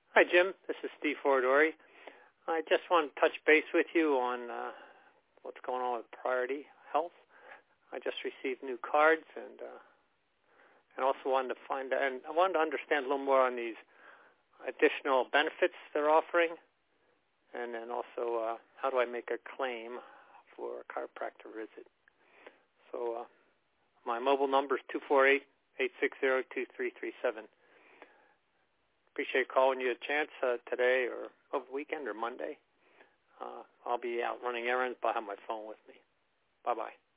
Hi, Jim. This is Steve Foradori. I just want to touch base with you on what's going on with Priority Health. I just received new cards and also wanted to find out, and I wanted to understand a little more on these additional benefits they're offering, and then also how do I make a claim for a chiropractor visit. So my mobile number is 248-860-2337. Appreciate calling you a chance today or over the weekend or Monday. I'll be out running errands, but I have my phone with me. Bye-bye.